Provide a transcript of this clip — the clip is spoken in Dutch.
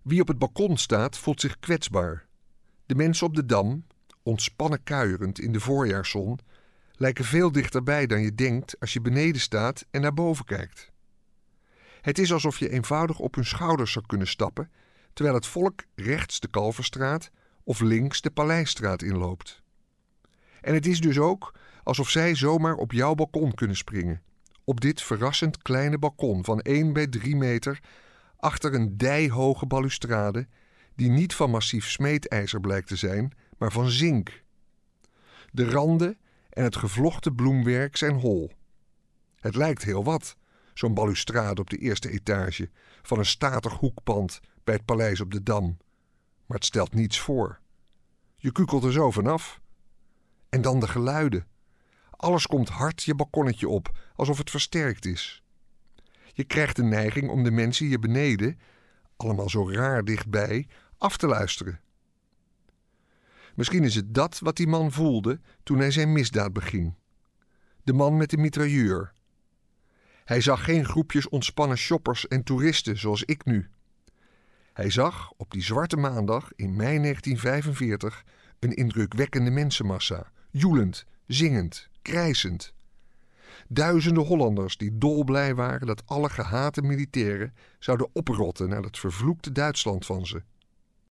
Wie op het balkon staat, voelt zich kwetsbaar. De mensen op de Dam, ontspannen kuierend in de voorjaarszon, lijken veel dichterbij dan je denkt als je beneden staat en naar boven kijkt. Het is alsof je eenvoudig op hun schouders zou kunnen stappen, terwijl het volk rechts de Kalverstraat of links de Paleisstraat inloopt. En het is dus ook alsof zij zomaar op jouw balkon kunnen springen, op dit verrassend kleine balkon van 1 bij 3 meter achter een dijhoge balustrade die niet van massief smeedijzer blijkt te zijn, maar van zink. De randen en het gevlochten bloemwerk zijn hol. Het lijkt heel wat, zo'n balustrade op de eerste etage van een statig hoekpand bij het paleis op de Dam. Maar het stelt niets voor. Je kukelt er zo vanaf. En dan de geluiden. Alles komt hard je balkonnetje op, alsof het versterkt is. Je krijgt de neiging om de mensen hier beneden, allemaal zo raar dichtbij, af te luisteren. Misschien is het dat wat die man voelde toen hij zijn misdaad beging. De man met de mitrailleur. Hij zag geen groepjes ontspannen shoppers en toeristen zoals ik nu. Hij zag op die zwarte maandag in mei 1945 een indrukwekkende mensenmassa, joelend, zingend, krijsend. Duizenden Hollanders die dolblij waren dat alle gehate militairen zouden oprotten naar het vervloekte Duitsland van ze.